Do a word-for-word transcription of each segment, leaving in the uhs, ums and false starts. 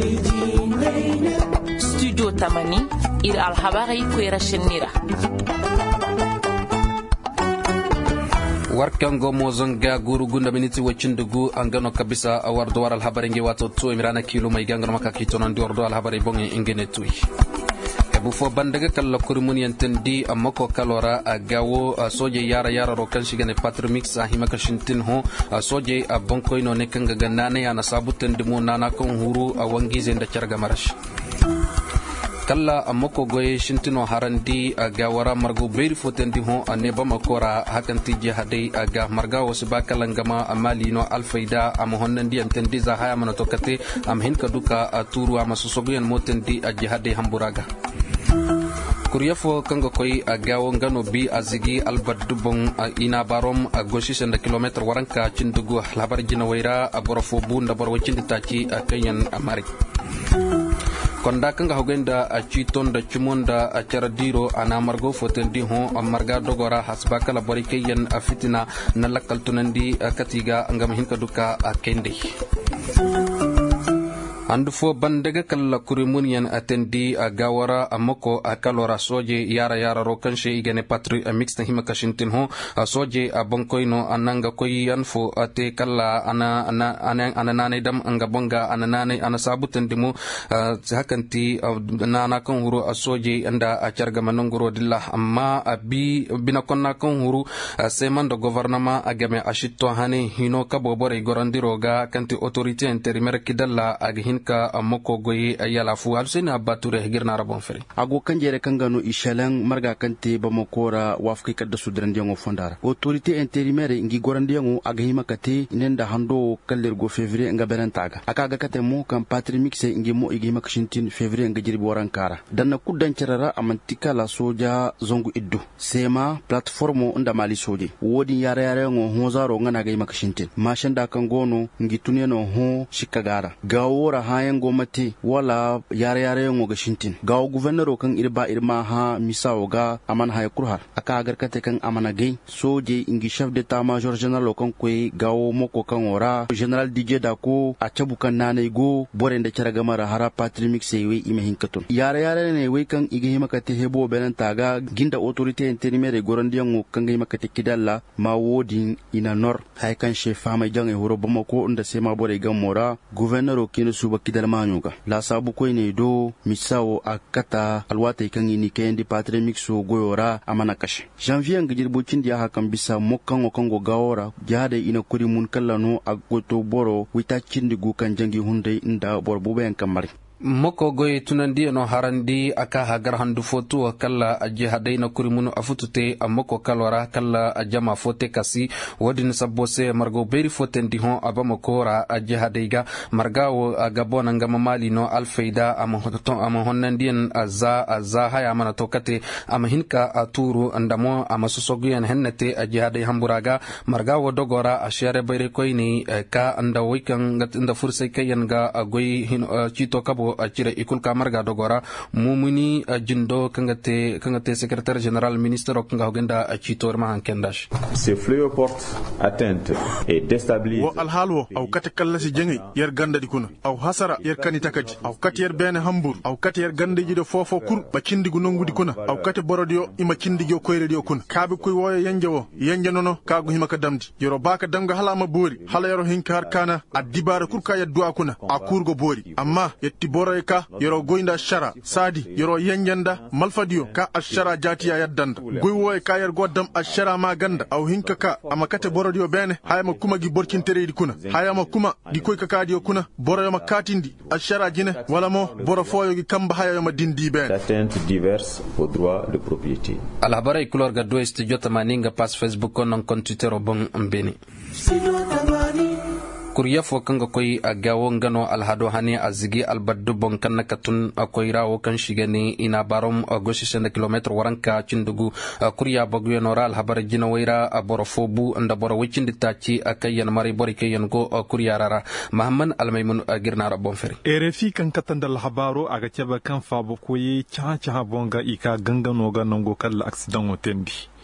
studio tamani ir alhabari kwera shenira warkango mozonga guru gunda miniti wachindugu angano kabisa awardo waral habari nge wato to emirana kilo mai gangano makakito nan diordo al habari bonge ingene tui ebu fo bandaga kala kurimun yantendi amako kalora agawo soje yara yara ro kan shigane patromix ahima kashintin ho soje abonko ino ne kanga ganane yana sabuten dimu nana kon huru awangize nda charga marash kala amoko goye shintino harandi aga wara margo beri fotendi ho aneba makora hakanti jihadai aga marga wasiba kalangama amalino alfaida am honnandi antendi za haya manotokate am hinka duka aturu am sosobian motendi jihadai hamburaga kuriyafo kango koy agawo ngano bi azigi albadubon ina barom agoshi senda kilometer waranka cindugu labar jina waira aborofo bunda bor wacindi taci kayan amari konda kanga hogenda a citon da cimonda a caradiro ana margo fotendi ho marga dogora hasba kala borikeyen a fitina na lakal tunandi katiga ngam hinka duka a kende andu fo bandaga kala kurimunian atendi a gawara amoko a kalora soje yara yara ro kanshe igane patri a mix na hima kashintin ho a soje a bonkoino ananga koyi yanfo ate kala ana ana ana ananane dam anga bonga ananane ana sabutendi mo hakanti nana kan huru a soje anda a carga manongoro dilla amma abi bina konna kan huru seman do gouvernement agame ashitto hane hino kabo bore gorandiro ga kanti autorité intérimaire kidalla ag ka amoko goyi ayala fu alsene abature girna rabon fere ago kanjere kangano ishalan marga kante bamokora wafki kadda sudrandiyango fondara autorité intérimaire ngi gorandiyango agahima kate nenda hando kaller go février nga berantaga akaga kate mo kam patri mixe ngi mo igihima kashintin février nga jirbi warankara danna kuddan cerara amantika la soja zongu iddu sema plateforme unda mali soje wodi yara yara ngo hozaro ngana ga makashintin mashanda kangono ngi tuneno ho shikagara gawora hayan gomati wala yare yare ngo gashintin gawo gouverneur kan irba irma ha misawo ga aman hay kurhar aka garkate kan amana gay soje ingi chef d'état major general kan koy gawo moko kan ora general dj dako a chabu kan nane go bore nda caraga mara hara patri mixe we ime hinkaton yare yare ne we kan igi himakate hebo benen taga ginda autorité intérimaire gorandiyan ngo kan gai makate kidalla ma wodi ina nor hay kan chef fama jange horo bamako nda sema bore gamora gouverneur kino suba kidal manyuga la sabu koy ne do misawo akata alwata kan ni kendi patri mixo goyora amana kash janvier ngir bocin dia hakan bisa mokkan okango gawora jade ina kuri mun kallano agoto boro wita cindi gu kan jangi hunde inda bor buben kamari moko goy tunandi no harandi aka hagar handu fotu kala aje hadaina kurimuno afutute amoko kalora kala ajama fote kasi wodin sabose margo beri fotendi hon abamokora aje hadaiga margawo agabona ngama mali no alfaida amhoton amhonnandien azza azza haya mana tokate amhinka aturu andamo amasusogian hennete aje hadai hamburaga margawo dogora ashare beri koini ka anda wikan nda furse kayanga agoy hin chito kabo acire ikul kamarga dogora mumuni jindo kangate kangate secrétaire général ministre okanga hogenda acitor ma hankendash ce fléau porte atteinte et déstabilise wo alhalwo aw kate kallasi jengi yer ganda dikuna aw hasara yer kanita kaji aw kate yer bene hambur aw kate yer gandeji do fofo kur ba cindigu nongu dikuna aw kate borodio ima cindigo koyredi okuna kabe koy woyo yanjawo yanjanono kago himaka damdi yoro baka damga halama bori hala yoro hinkar kana adibara kurka yaddu akuna akurgo bori amma yetti boro ka yoro goinda shara sadi yoro yanjanda malfadio ka ashara jatiya yaddanda goywoy ka yer goddam ashara ma ganda aw hinka ka amakate borodio bene hayama kuma gi borcintere di kuna hayama kuma di koy ka kadio kuna boro ma katindi ashara jine wala mo boro foyo gi kamba hayama dindi bene d'atteinte diverses aux droits de propriété alhabara couleur gaddo studio tamaninga pass facebook on compte twitter bon mbeni kuriya fo kanga koy agawo ngano alhado hani azigi albaddu bon kan katun akoyra wo kan shigani ina barom goshi senda kilometer waranka cindugu kuriya bagwe nora alhabar jina waira aborofobu anda boro wicindi taci akayan mari bori kayan go kuriya rara mahamman almaymun girna rabon feri erefi kan katanda alhabaro aga ceba kan fabo koyi cha cha bonga ika gangano ga nango kala accident otendi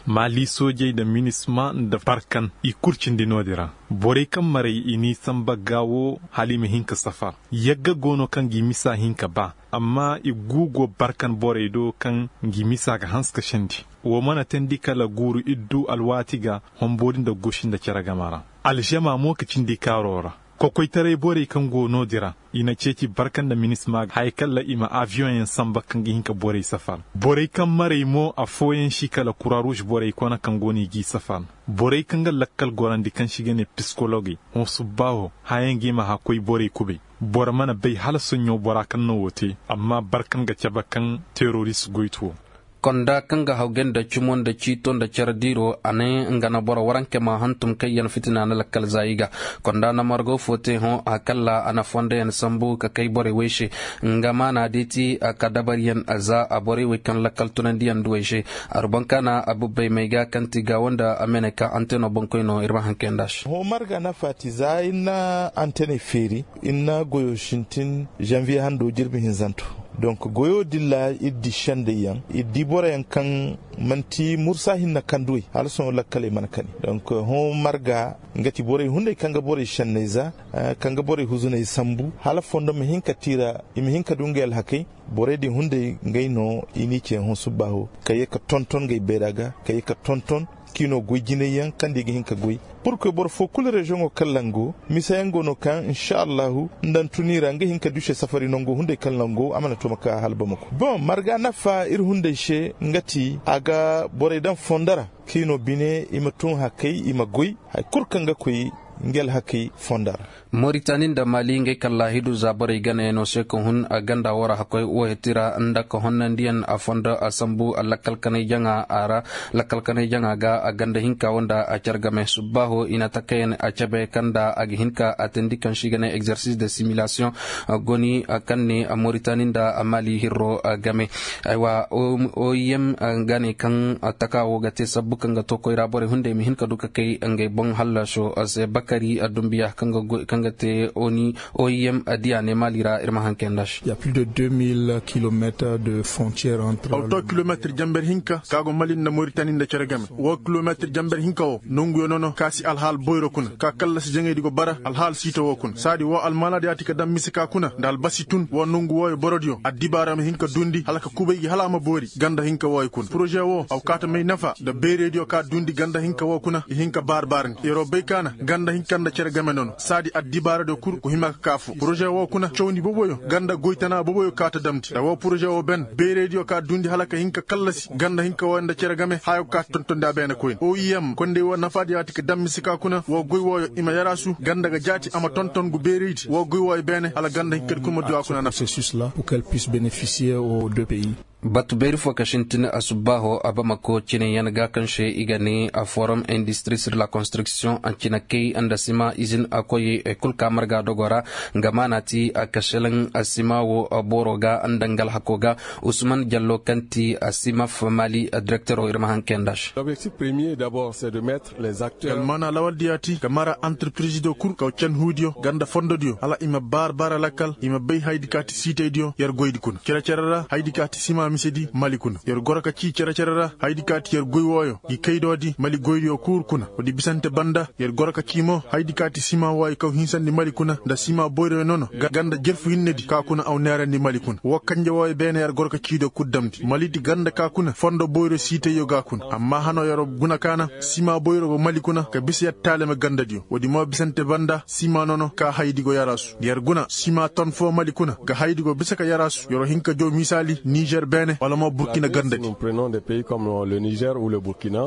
mali soje da minisma da barkan i kurcin dinodira bore kan mare ini samba gawo halimi hinka safar yagga gono kan gimisa hinka ba amma i gugo barkan bore do kan gimisa ga hanska shandi wo mana tandika la guru iddu alwatiga hombodin da goshin da kira gamara aljama mokacin di karora kokoy tare bore kan gono dira ina ceci barkan da minisma haikal la ima avion yan samba kan hinka bore safar bore kan mare mo a foyen shi kala kurarush bore kona kan goni gi safar bore kan ga lakkal gorandi kan shige ne psychology on subaho hayen gi ma hakoy bore kube bor mana bai hal sunyo bora kan no wote amma barkan ga cabakan terrorist goito konda kanga haugen da chumon da chiton da charadiro ane ngana bora waranke ma hantum kayan fitina na lakal zaiga konda na margo fote ho akalla ana fonde en sambu ka kay bore weshe ngama na diti akadabariyan aza abore we kan lakal tunandiyan duweshe arbanka na abubay mega kantiga wanda ameneka anteno bonkoino irma hankendash ho marga na fatiza ina antene feri ina goyo shintin janvier hando jirbi hinzanto donc goyo dilla iddi shande yan iddi bora yan kan manti mursa hinna kandui halson lakkale man kani donc ho marga ngati bore hunde kanga bore shanneza kanga bore huzune sambu hala fondo mi hinka tira imi hinka dungel hakai bore di hunde ngaino ini ce hon subaho kayeka tonton ngay beraga kayeka tonton kino goyjine yan kandi gi hinka goy pour que bor fo kul region o kallango misayango no kan inshallah ndan tunira nga hinka dushe safari nongo hunde kallango amana to maka halba mako bon marga nafa ir hunde she ngati aga bore dan fondara kino bine imatun hakai ima goy hay kurkanga koy ngel hakai fondara Mauritanie da Mali ngai kala hidu zabare gane no se ko hun aganda wara hakoy o hetira anda ko honnandian afonda asambu alakal kanay janga ara lakal kanay janga ga aganda hinka wanda a chargame subaho ina takayen a chabe kanda ag hinka atendi kan shigane exercice de simulation goni akanne a Mauritanie da Mali hirro game aywa o yem gane kan atakawo gate sabbu kan ga to koy rabore hunde mi hinka duka kay ngai bon halla sho as bakari adumbiya kan ga Oni O I M adia ne malira irma hankendash. Il y a plus de deux mille kilomètres de frontières entre auto kilomètre jamber hinka kago malin na Mauritanie da ceragame wo kilomètre jamber hinka o nongu yonono kasi alhal boyro kun ka kala si jenge digo bara alhal sito wo kun sadi wo almala de atika dam misika kuna dal basitun wo nongu wo borodio adibara me hinka dundi halaka kubey halama bori ganda hinka wo kun projet wo aw kata may nafa da be radio ka dundi ganda hinka wo kuna hinka barbar ero beykana ganda hinka da ceragame non sadi dibara de kur ko himaka kafu projet wo kuna chawni boboyo ganda goitana boboyo kata damti da wo projet wo ben be radio ka dundi halaka hinka kallasi ganda hinka wanda ceragame hayo ka tontonda bena koyin o yem konde wo nafadi atika dammisika kuna wo goy wo ima yarasu ganda ga jati ama tonton gu beridi wo goy wo bene ala ganda hinka kuma do akuna na processus là pour qu'elle puisse bénéficier aux deux pays. Batu beri fo kashintin asubaho abamako chine yanaga kanshe igani a forum industrie sur la construction an china kei andasima izin akoye ekul kamarga dogora ngamanati akashelan asima wo boroga andangal hakoga Usman Diallo kanti asima famali directeur irmahan kendash. L'objectif premier d'abord c'est de mettre les acteurs mana lawal diati kamara entreprise do kur kaw chen hudio ganda fondo dio ala ima bar bara lakal ima bay haydikati site dio yer goydi kun kera cerara haydikati sima misedi malikuna yer goraka ci cera cerara haydi kati yer goy woyo gi kaydodi mali goyyo kur kuna odi bisante banda yer goraka cimo haydi kati sima way kaw hinsandi malikuna da sima boyro nono ganda jerfu hinnedi ka kuna aw nerandi malikuna wakkanje woy bene yer goraka ciido kuddamti malidi ganda ka kuna fondo boyro site yo ga kuna amma hano yaro guna kana sima boyro go malikuna ka bisiyat talema ganda dio odi mo bisante banda sima nono ka haydi go yarasu yer guna sima ton fo malikuna ga haydi go bisaka yarasu yoro hinka jo misali Niger bene wala mo Burkina ganda nous prenons des pays comme le Niger ou le Burkina.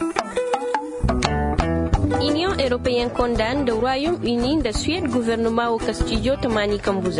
Union européenne condamne le Royaume-Uni de Suède gouvernement au Castillo Tamani Kambuza.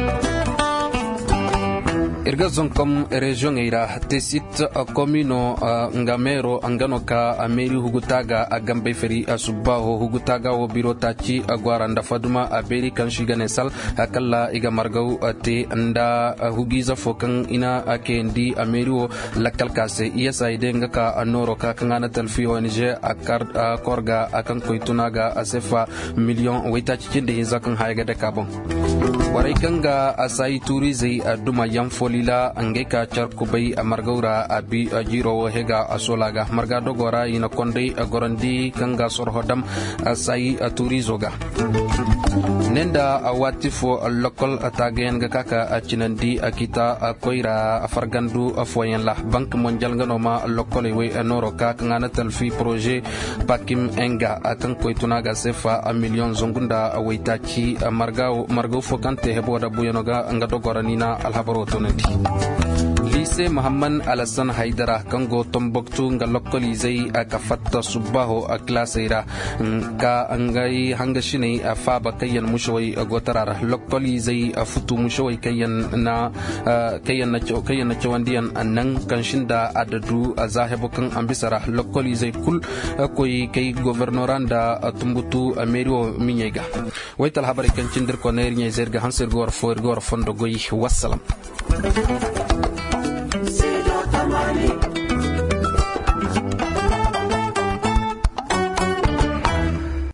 Irga zonkom region ira tesit komino ngamero angano ka ameri hugutaga agambe feri asubaho hugutaga o birotachi agwaranda faduma aberi kan shigane sal akalla iga margau ate anda hugiza fokan ina akendi amerio lakal kase iya ide ngaka anoro ka kangana talfio nije akar korga akan koitunaga asefa million witachi cinde zakan haiga de kabon warai kanga asai turizi duma yan folila angeka charkubai amargaura abi jiro hega asolaga marga dogora ina konde gorandi kanga sorhodam asai turizoga nenda awatifo local atagen ga kaka achinandi akita koira afargandu afoyen la bank mondial ganoma local we noro ka ngana talfi projet pakim enga akan koitunaga sefa a million zongunda awaitachi margao margo fokante heboda buyanoga ngadogoranina alhabaro tonandi lycée Mohammed Alassane Haidara kango Tombouctou nga lokoli zai aka fatta subaho a klaseira ka angai hangashine a faba kayan mushawai gotarara lokoli zai a futu mushawai kayan na kayan na kayan na chawandian annan kanshinda adadu a zahibukan ambisara lokoli zai kul koi kai governoran da Tombouctou Amerio Minyega waital habari kan cindir ko nair nyai zerga hansir gor for gor fondo goyi wassalam.